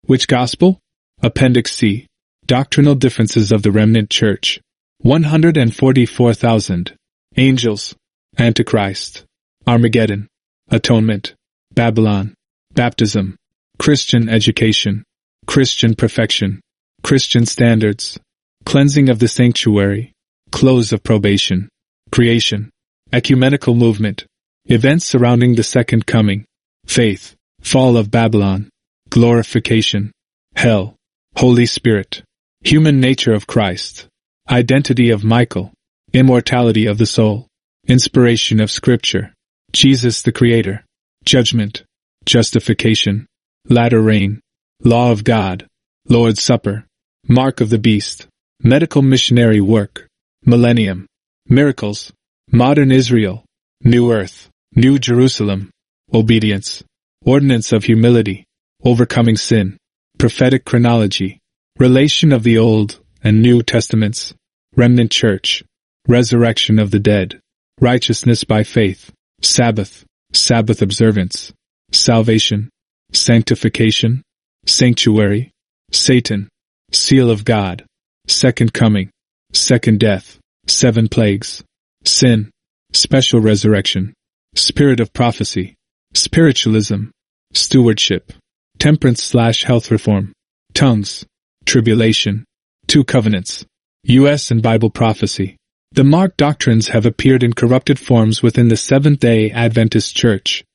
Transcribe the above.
Which gospel? Appendix C. Doctrinal differences of the remnant church. 144,000. Angels. Antichrist. Armageddon. Atonement. Babylon. Baptism. Christian education. Christian perfection. Christian standards. Cleansing of the sanctuary. Close of probation. Creation. Ecumenical movement. Events surrounding the second coming. Faith. Fall of Babylon. Glorification. Hell. Holy Spirit. Human nature of Christ. Identity of Michael. Immortality of the soul. Inspiration of Scripture. Jesus the Creator. Judgment. Justification. Latter rain. Law of God. Lord's Supper. Mark of the Beast. Medical missionary work. Millennium. Miracles. Modern Israel. New Earth. New Jerusalem. Obedience. Ordinance of humility. Overcoming sin. Prophetic chronology. Relation of the Old and New Testaments. Remnant Church. Resurrection of the dead. Righteousness by faith. Sabbath. Sabbath observance. Salvation. Sanctification. Sanctuary. Satan. Seal of God. Second coming. Second death. 7 plagues. Sin. Special resurrection. Spirit of prophecy. Spiritualism. Stewardship. Temperance/health reform. Tongues. Tribulation. 2 covenants. U.S. and Bible prophecy. The Mark doctrines have appeared in corrupted forms within the Seventh-day Adventist Church.